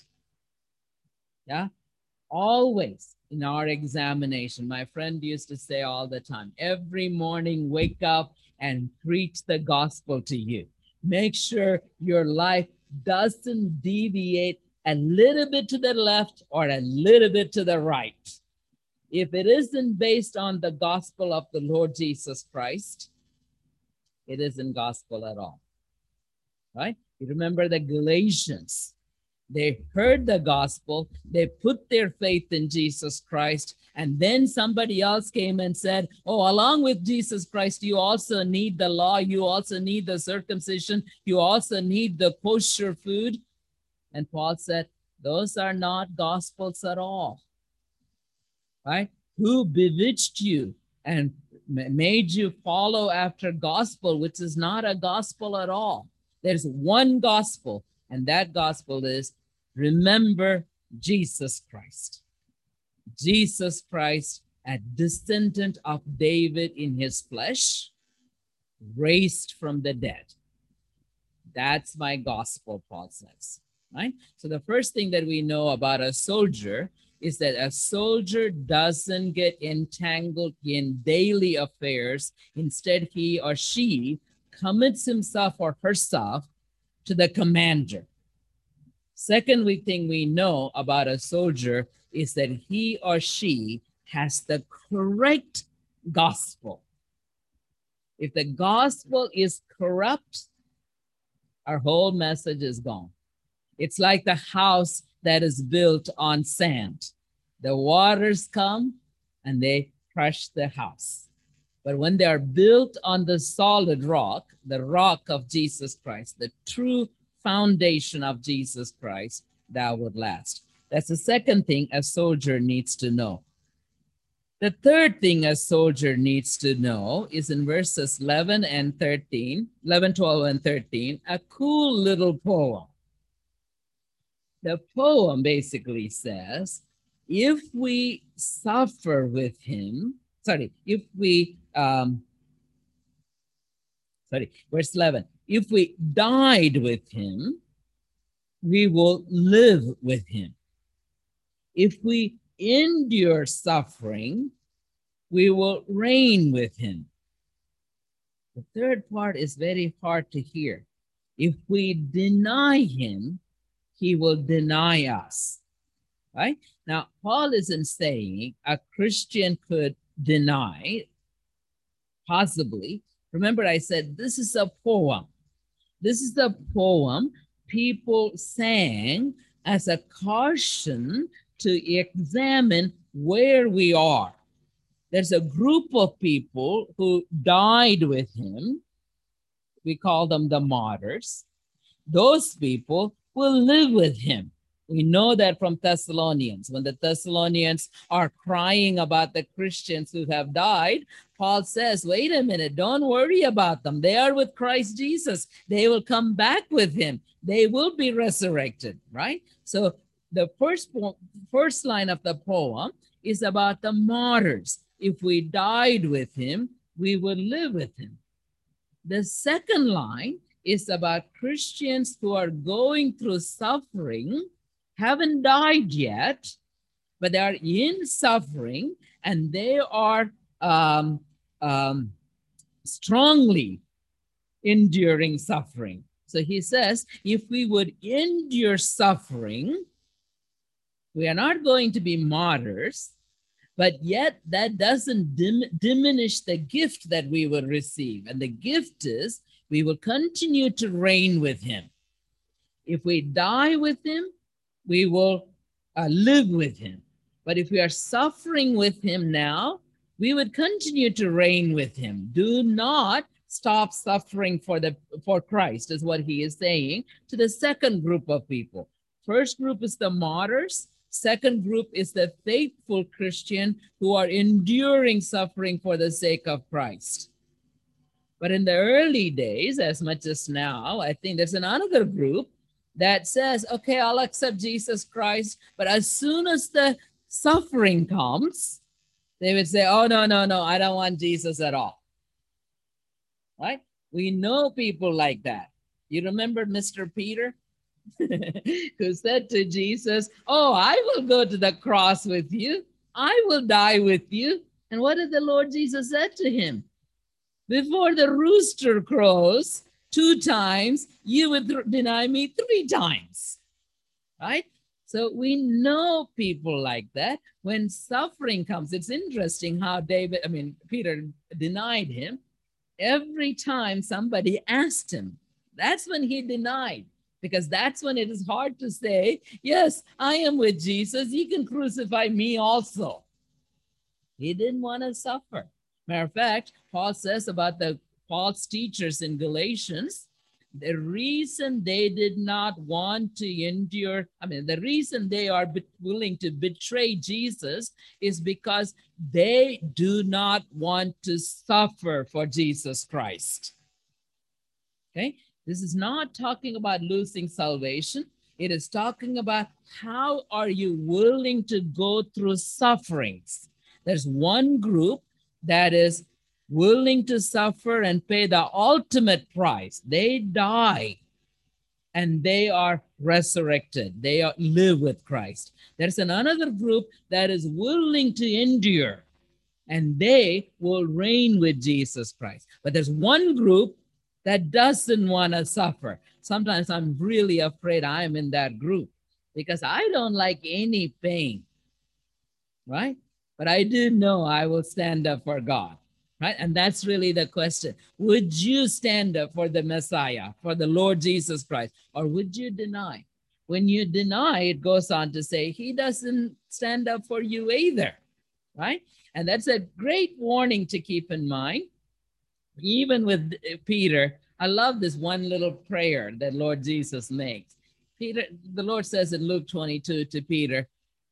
Yeah, always in our examination, my friend used to say all the time, every morning, wake up and preach the gospel to you. Make sure your life doesn't deviate a little bit to the left or a little bit to the right. If it isn't based on the gospel of the Lord Jesus Christ, it isn't gospel at all, right? You remember the Galatians. They heard the gospel, they put their faith in Jesus Christ, and then somebody else came and said, oh, along with Jesus Christ, you also need the law, you also need the circumcision, you also need the kosher food. And Paul said, those are not gospels at all, right? Who bewitched you and made you follow after gospel, which is not a gospel at all. There's one gospel, and that gospel is, remember Jesus Christ. Jesus Christ, a descendant of David in his flesh, raised from the dead. That's my gospel, Paul says, right? So the first thing that we know about a soldier is that a soldier doesn't get entangled in daily affairs. Instead, he or she commits himself or herself to the commander. Second thing we know about a soldier is that he or she has the correct gospel. If the gospel is corrupt, our whole message is gone. It's like the house that is built on sand. The waters come and they crush the house. But when they are built on the solid rock, the rock of Jesus Christ, the true foundation of Jesus Christ, that would last. That's the second thing a soldier needs to know. The third thing a soldier needs to know is in verses eleven and thirteen, eleven, twelve, and thirteen, a cool little poem. The poem basically says, if we suffer with him, sorry, if we, um, sorry, verse eleven, if we died with him, we will live with him. If we endure suffering, we will reign with him. The third part is very hard to hear. If we deny him, he will deny us, right? Now, Paul isn't saying a Christian could deny, possibly. Remember, I said this is a poem. This is a poem people sang as a caution to examine where we are. There's a group of people who died with him. We call them the martyrs. Those people will live with him. We know that from Thessalonians. When the Thessalonians are crying about the Christians who have died, Paul says, wait a minute, don't worry about them. They are with Christ Jesus. They will come back with him. They will be resurrected, right? So the first, first line of the poem is about the martyrs. If we died with him, we would live with him. The second line is about Christians who are going through suffering, haven't died yet, but they are in suffering, and they are um, um, strongly enduring suffering. So he says, if we would endure suffering, we are not going to be martyrs, but yet that doesn't dim diminish the gift that we will receive. And the gift is we will continue to reign with him. If we die with him, we will uh, live with him. But if we are suffering with him now, we would continue to reign with him. Do not stop suffering for the for Christ, is what he is saying to the second group of people. First group is the martyrs. Second group is the faithful Christian who are enduring suffering for the sake of Christ. But in the early days, as much as now, I think there's another group that says, okay, I'll accept Jesus Christ, but as soon as the suffering comes, they would say, oh, no, no, no, I don't want Jesus at all. Right? We know people like that. You remember Mister Peter? Who said to Jesus, oh, I will go to the cross with you. I will die with you. And what did the Lord Jesus say to him? Before the rooster crows two times, you would th- deny me three times. Right? So we know people like that. When suffering comes, it's interesting how David, I mean, Peter denied him. Every time somebody asked him, that's when he denied. Because that's when it is hard to say, yes, I am with Jesus. You can crucify me also. He didn't want to suffer. Matter of fact, Paul says about the false teachers in Galatians, the reason they did not want to endure, I mean, the reason they are willing to betray Jesus is because they do not want to suffer for Jesus Christ. Okay? This is not talking about losing salvation. It is talking about how are you willing to go through sufferings. There's one group that is willing to suffer and pay the ultimate price. They die and they are resurrected. They are, live with Christ. There's another group that is willing to endure and they will reign with Jesus Christ. But there's one group that doesn't want to suffer. Sometimes I'm really afraid I'm in that group because I don't like any pain, right? But I do know I will stand up for God, right? And that's really the question. Would you stand up for the Messiah, for the Lord Jesus Christ, or would you deny? When you deny, it goes on to say, he doesn't stand up for you either, right? And that's a great warning to keep in mind. Even with Peter, I love this one little prayer that Lord Jesus makes. Peter, the Lord says in Luke twenty-two to Peter,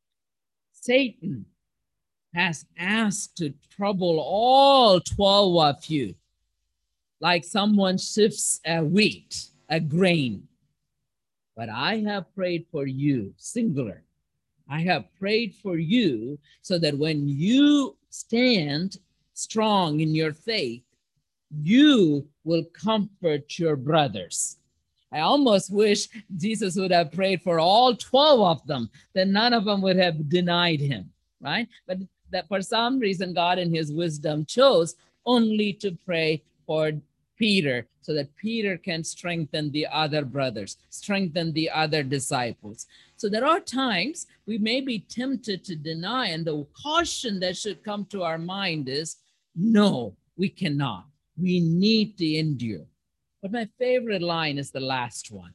Satan has asked to trouble all twelve of you, like someone sifts a wheat, a grain. But I have prayed for you, singular. I have prayed for you so that when you stand strong in your faith, you will comfort your brothers. I almost wish Jesus would have prayed for all twelve of them, then none of them would have denied him, right? But that for some reason, God in his wisdom chose only to pray for Peter so that Peter can strengthen the other brothers, strengthen the other disciples. So there are times we may be tempted to deny, and the caution that should come to our mind is, no, we cannot. We need to endure. But my favorite line is the last one.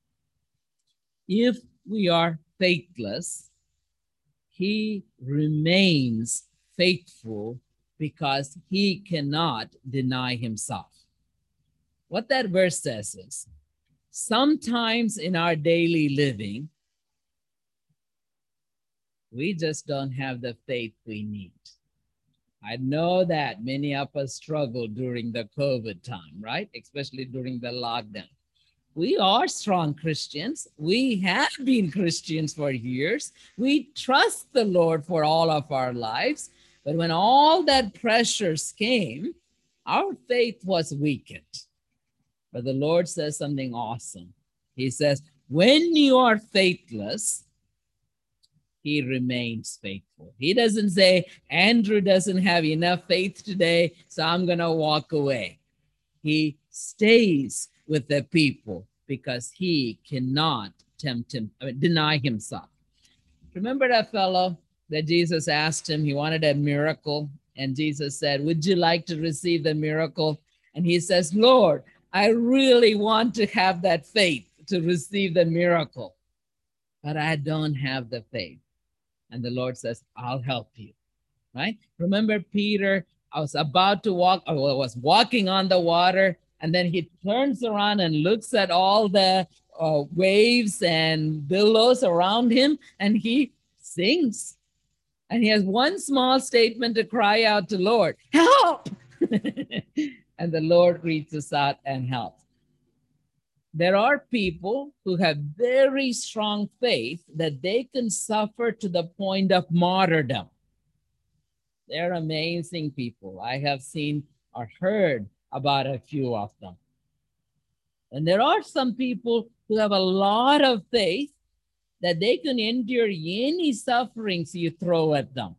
If we are faithless, he remains faithful because he cannot deny himself. What that verse says is, sometimes in our daily living, we just don't have the faith we need. I know that many of us struggled during the COVID time, right? Especially during the lockdown. We are strong Christians. We have been Christians for years. We trust the Lord for all of our lives. But when all that pressures came, our faith was weakened. But the Lord says something awesome. He says, when you are faithless, he remains faithful. He doesn't say, Andrew doesn't have enough faith today, so I'm going to walk away. He stays with the people because he cannot tempt him, I mean, deny himself. Remember that fellow that Jesus asked him, he wanted a miracle, and Jesus said, would you like to receive the miracle? And he says, Lord, I really want to have that faith to receive the miracle, but I don't have the faith. And the Lord says, I'll help you, right? Remember Peter, I was about to walk, I was walking on the water, and then he turns around and looks at all the uh, waves and billows around him, and he sinks. And he has one small statement to cry out to Lord, help! And the Lord reaches out and helps. There are people who have very strong faith that they can suffer to the point of martyrdom. They're amazing people. I have seen or heard about a few of them. And there are some people who have a lot of faith that they can endure any sufferings you throw at them.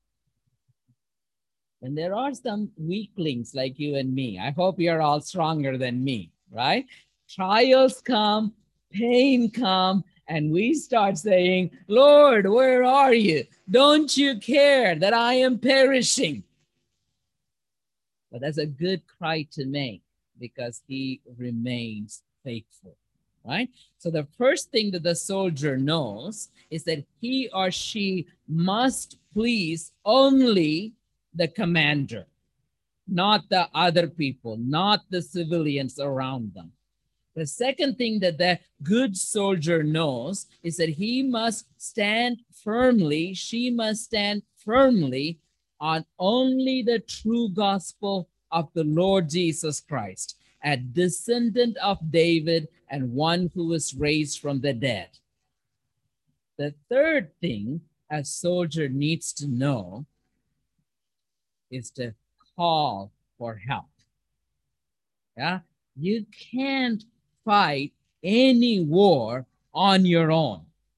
And there are some weaklings like you and me. I hope you're all stronger than me, right? Trials come, pain come, and we start saying, Lord, where are you? Don't you care that I am perishing? But that's a good cry to make because he remains faithful, right? So the first thing that the soldier knows is that he or she must please only the commander, not the other people, not the civilians around them. The second thing that the good soldier knows is that he must stand firmly, she must stand firmly on only the true gospel of the Lord Jesus Christ, a descendant of David and one who was raised from the dead. The third thing a soldier needs to know is to call for help. Yeah, you can't fight any war on your own.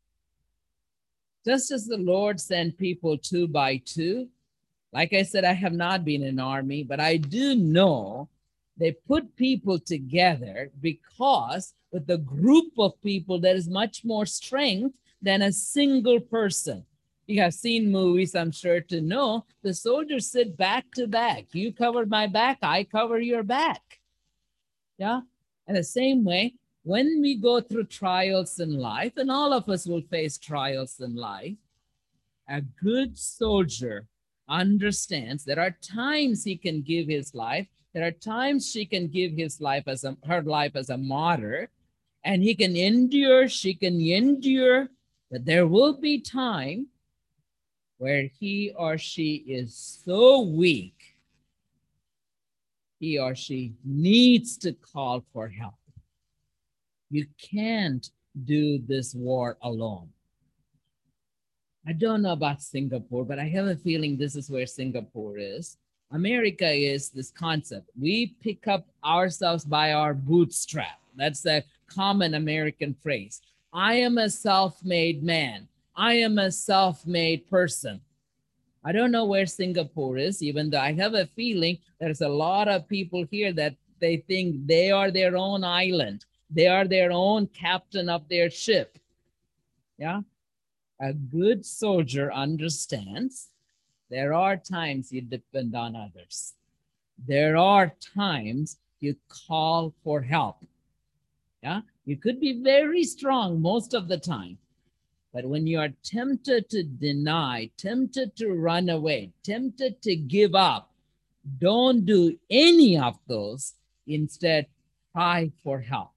Just as the Lord sent people two by two, like I said, I have not been in an army, but I do know they put people together because with a group of people, there is much more strength than a single person. You have seen movies, I'm sure, to know the soldiers sit back to back. You cover my back, I cover your back. Yeah. And the same way, when we go through trials in life, and all of us will face trials in life, a good soldier understands there are times he can give his life. There are times she can give his life as a, her life as a martyr, and he can endure, she can endure, but there will be time where he or she is so weak, he or she needs to call for help. You can't do this war alone. I don't know about Singapore, but I have a feeling this is where Singapore is. America is this concept. We pick up ourselves by our bootstrap. That's a common American phrase. I am a self-made man. I am a self-made person. I don't know where Singapore is, even though I have a feeling there's a lot of people here that they think they are their own island. They are their own captain of their ship. Yeah. A good soldier understands there are times you depend on others. There are times you call for help. Yeah. You could be very strong most of the time. But when you are tempted to deny, tempted to run away, tempted to give up, don't do any of those. Instead, cry for help.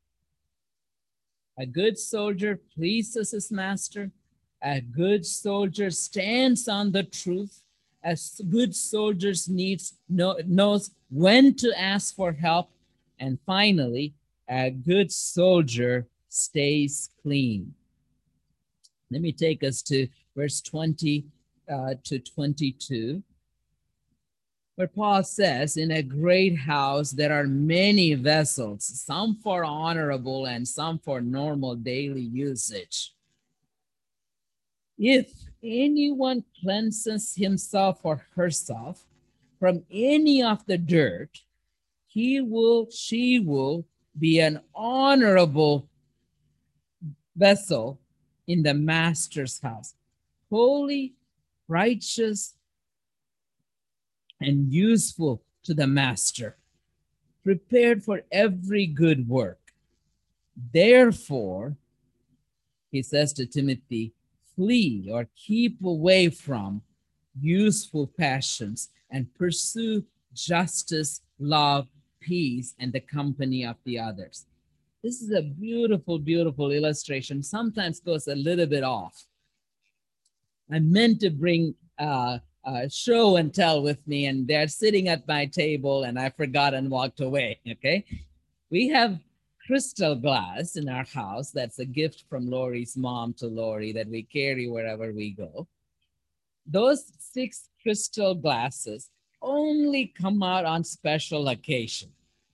A good soldier pleases his master. A good soldier stands on the truth. A good soldier needs, know, knows when to ask for help. And finally, a good soldier stays clean. Let me take us to verse twenty uh, to twenty-two, where Paul says, in a great house, there are many vessels, some for honorable and some for normal daily usage. If anyone cleanses himself or herself from any of the dirt, he will, she will be an honorable vessel in the master's house, holy, righteous, and useful to the master, prepared for every good work. Therefore, he says to Timothy, flee or keep away from useful passions and pursue justice, love, peace, and the company of the others. This is a beautiful, beautiful illustration. Sometimes goes a little bit off. I meant to bring uh, uh, show and tell with me, and they're sitting at my table, and I forgot and walked away. Okay, we have crystal glass in our house. That's a gift from Lori's mom to Lori that we carry wherever we go. Those six crystal glasses only come out on special occasion,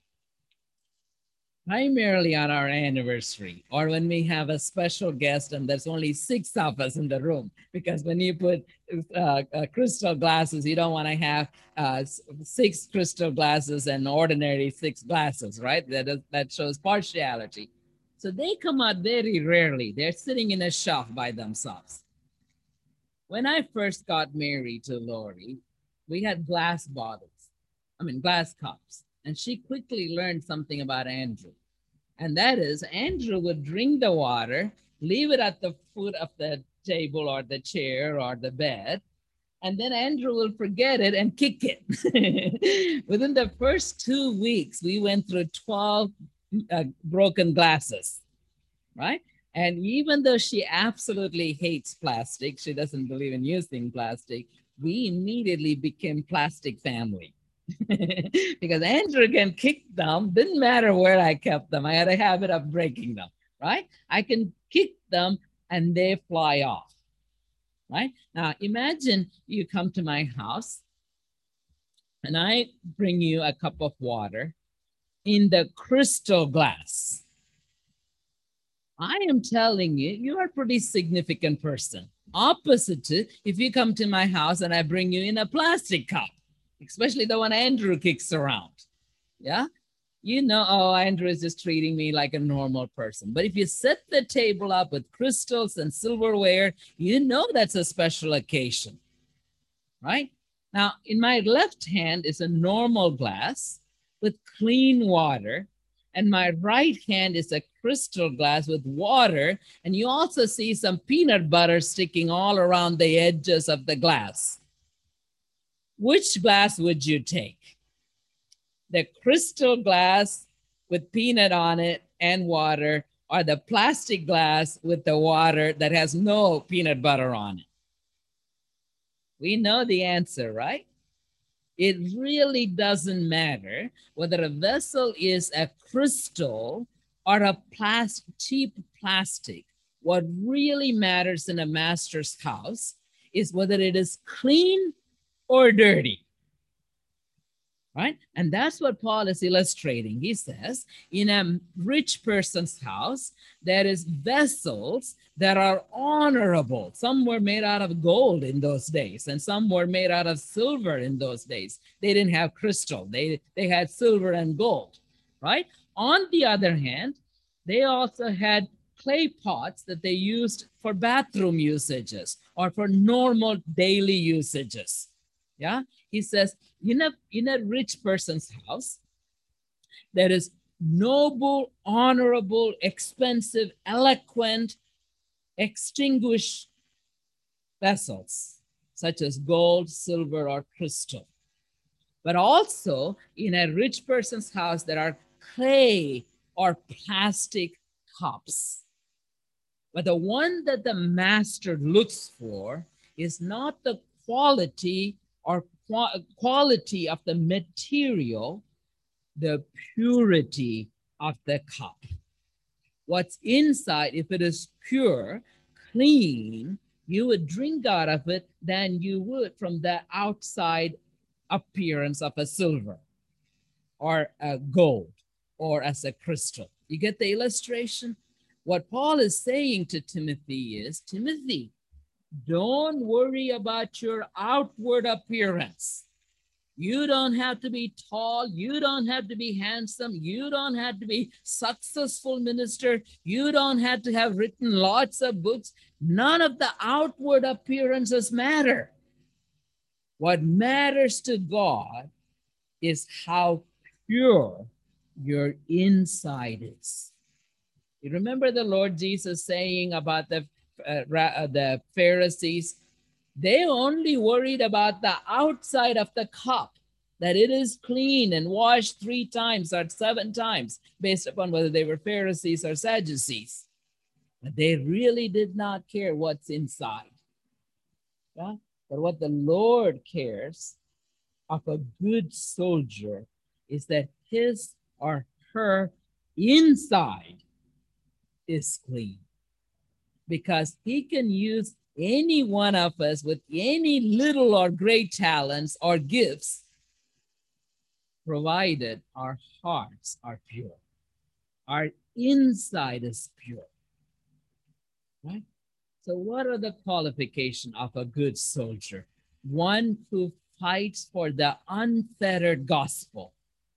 primarily on our anniversary or when we have a special guest and there's only six of us in the room. Because when you put uh, uh, crystal glasses, you don't want to have uh, six crystal glasses and ordinary six glasses, right? That, is, that shows partiality. So they come out very rarely. They're sitting in a shelf by themselves. When I first got married to Lori, we had glass bottles, I mean, glass cups. And she quickly learned something about Andrew. And that is, Andrew would drink the water, leave it at the foot of the table or the chair or the bed, and then Andrew will forget it and kick it. Within the first two weeks, we went through twelve uh, broken glasses, right? And even though she absolutely hates plastic, she doesn't believe in using plastic, we immediately became plastic family. Because Andrew can kick them, didn't matter where I kept them. I had a habit of breaking them, right? I can kick them and they fly off, right? Now, imagine you come to my house and I bring you a cup of water in the crystal glass. I am telling you, you are a pretty significant person. Opposite to if you come to my house and I bring you in a plastic cup, especially the one Andrew kicks around. Yeah. You know, oh, Andrew is just treating me like a normal person. But if you set the table up with crystals and silverware, you know that's a special occasion, right? Now, in my left hand is a normal glass with clean water, and my right hand is a crystal glass with water, and you also see some peanut butter sticking all around the edges of the glass. Which glass would you take? The crystal glass with peanut on it and water, or the plastic glass with the water that has no peanut butter on it? We know the answer, right? It really doesn't matter whether a vessel is a crystal or a plas- cheap plastic. What really matters in a master's house is whether it is clean or dirty, right? And that's what Paul is illustrating. He says, in a rich person's house, there is vessels that are honorable. Some were made out of gold in those days, and some were made out of silver in those days. They didn't have crystal. They, they had silver and gold, right? On the other hand, they also had clay pots that they used for bathroom usages or for normal daily usages. Yeah, he says, in a, in a rich person's house, there is noble, honorable, expensive, eloquent, extinguished vessels, such as gold, silver, or crystal. But also in a rich person's house, there are clay or plastic cups. But the one that the master looks for is not the quality or quality of the material, the purity of the cup. What's inside, if it is pure, clean, you would drink out of it than you would from the outside appearance of a silver or a gold or as a crystal. You get the illustration? What Paul is saying to Timothy is, Timothy, Don't worry about your outward appearance. You don't have to be tall. You don't have to be handsome. You don't have to be successful minister. You don't have to have written lots of books. None of the outward appearances matter. What matters to God is how pure your inside is. You remember the Lord Jesus saying about the, uh, the Pharisees, they only worried about the outside of the cup, that it is clean and washed three times or seven times, based upon whether they were Pharisees or Sadducees. But they really did not care what's inside. Yeah? But what the Lord cares of a good soldier is that his or her inside is clean, because he can use any one of us with any little or great talents or gifts, provided our hearts are pure, our inside is pure, right? So what are the qualifications of a good soldier? One who fights for the unfettered gospel.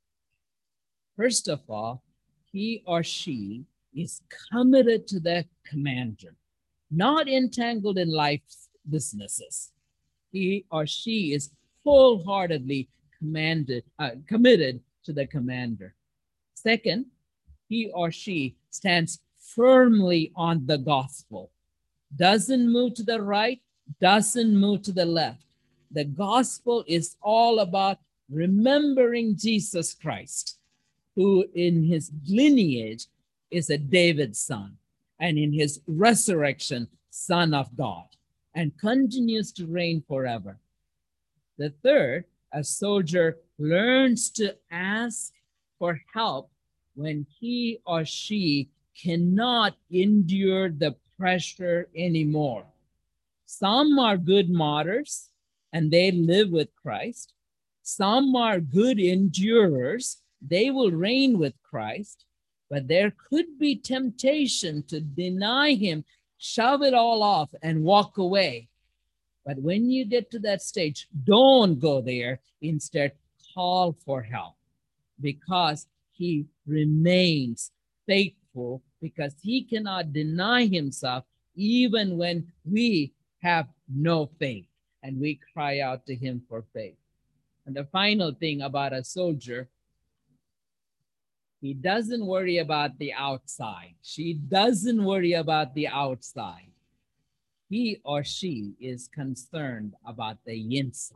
First of all, he or she is committed to the commander, not entangled in life's businesses. He or she is wholeheartedly commanded, uh, committed to the commander. Second, he or she stands firmly on the gospel, doesn't move to the right, doesn't move to the left. The gospel is all about remembering Jesus Christ, who in his lineage is a David's son, and in his resurrection, Son of God, and continues to reign forever. The third, a soldier learns to ask for help when he or she cannot endure the pressure anymore. Some are good martyrs and they live with Christ. Some are good endurers. They will reign with Christ. But there could be temptation to deny him, shove it all off, and walk away. But when you get to that stage, don't go there. Instead, call for help, because he remains faithful, because he cannot deny himself even when we have no faith and we cry out to him for faith. And the final thing about a soldier, he doesn't worry about the outside. She doesn't worry about the outside. He or she is concerned about the inside.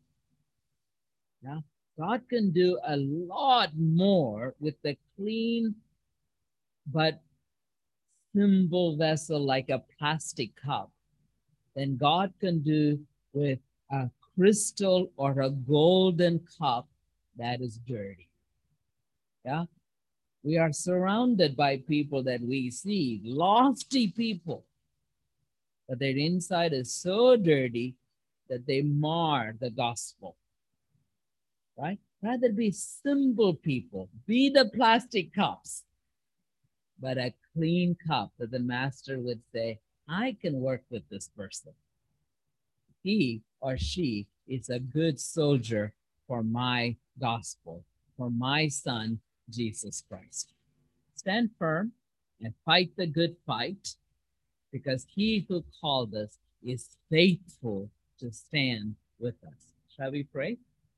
Yeah? God can do a lot more with the clean but simple vessel like a plastic cup than God can do with a crystal or a golden cup that is dirty. Yeah? We are surrounded by people that we see, lofty people, but their inside is so dirty that they mar the gospel, right? Rather be simple people, be the plastic cups, but a clean cup that the master would say, I can work with this person. He or she is a good soldier for my gospel, for my son, Jesus Christ. Stand firm and fight the good fight, because he who called us is faithful to stand with us. Shall we pray?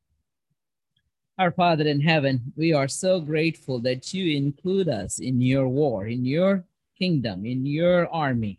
Our Father in heaven, we are so grateful that you include us in your war, in your kingdom, in your army.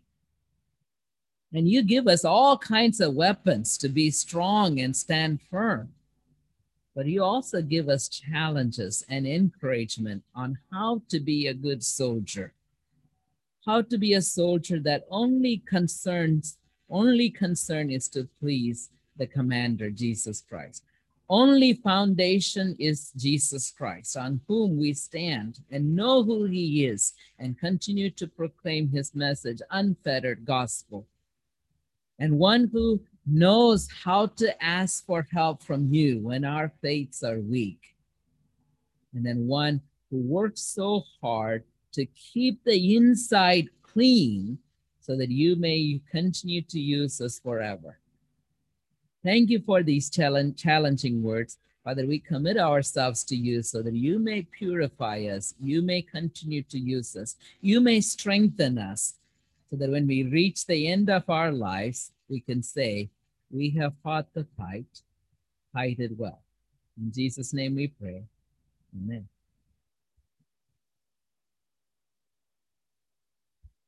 And you give us all kinds of weapons to be strong and stand firm. But you also give us challenges and encouragement on how to be a good soldier, how to be a soldier that only concerns, only concern is to please the commander, Jesus Christ. Only foundation is Jesus Christ, on whom we stand and know who he is and continue to proclaim his message, unfettered gospel. And one who knows how to ask for help from you when our faiths are weak. And then one who works so hard to keep the inside clean so that you may continue to use us forever. Thank you for these challenge, challenging words. Father, we commit ourselves to you so that you may purify us, you may continue to use us, you may strengthen us, so that when we reach the end of our lives, we can say, we have fought the fight, fight it well. In Jesus' name we pray. Amen.